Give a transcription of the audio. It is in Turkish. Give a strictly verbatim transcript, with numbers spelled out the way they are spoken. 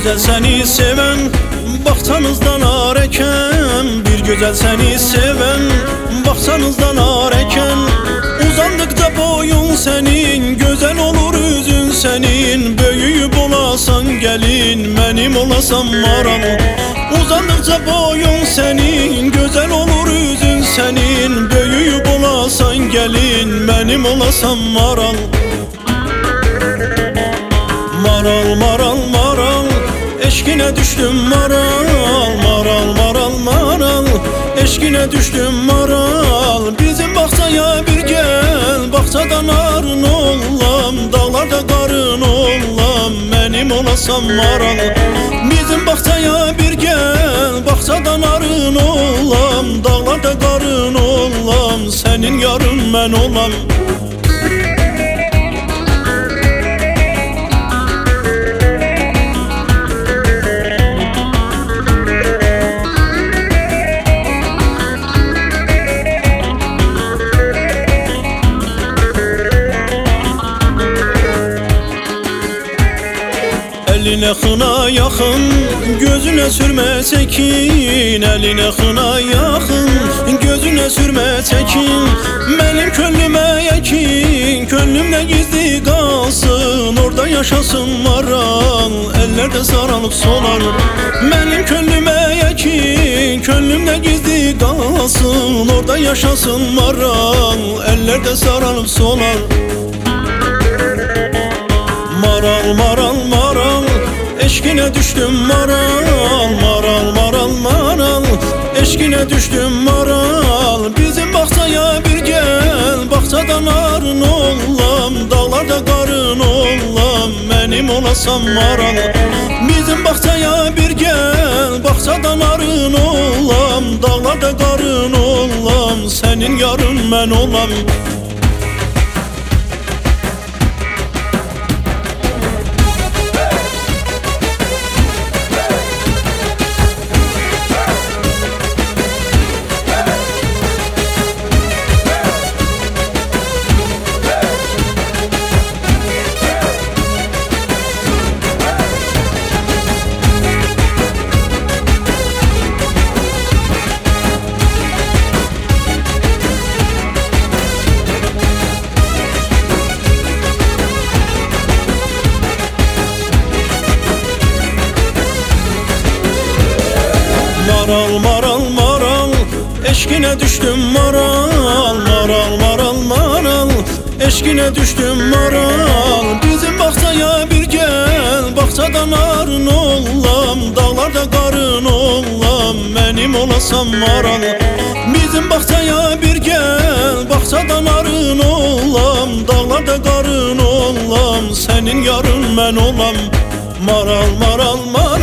gözəl səni sevən baxçanızdan arəkən, bir gözəl səni sevən baxçanızdan arəkən. Uzandıqca boyun sənin, gözəl olur üzün sənin, böyüyüb olasan gəlin, mənim olasan maral. Uzandıqca boyun sənin, gözəl olur üzün sənin, böyüyüb olasan gəlin, mənim olasan maral. Maral, maral, maral, eşkine düştüm maral. Maral, maral, maral, eşkine düştüm maral. Bizim baxçaya bir gel, baxçadan arın olam, dağlarda qarın olam, mənim olasan maral. Bizim baxçaya bir gel, baxçadan arın olam, dağlarda qarın olam, sənin yarın mən olam. Eline xına yaxın, gözüne sürme çekin. Eline xına yaxın, gözüne sürme çekin. Benim könlüme yekin, könlümde gizli kalsın, orada yaşasın maral, ellerde sarılıp solar. Benim könlüme yekin, könlümde gizli kalsın, orada yaşasın maral, ellerde sarılıp solar. Maral, maral, maral, eşkine düştüm maral. Maral, maral, maral, eşkine düştüm maral. Bizim baxçaya bir gel, baxçadan arın olam, dağlarda qarın olam, mənim olasan maral. Bizim baxçaya bir gel, baxçadan arın olam, dağlarda qarın olam, sənin yarın mən olam. Maral, maral, maral, eşkine düştüm maral. Maral, maral, maral, eşkine düştüm maral. Bizim baxçaya bir gel, baxçadan arın olam, dağlarda qarın olam, mənim olasan maral. Bizim baxçaya bir gel, baxçadan arın olam, dağlarda qarın olam, sənin yarın mən olam. Maral, maral, maral,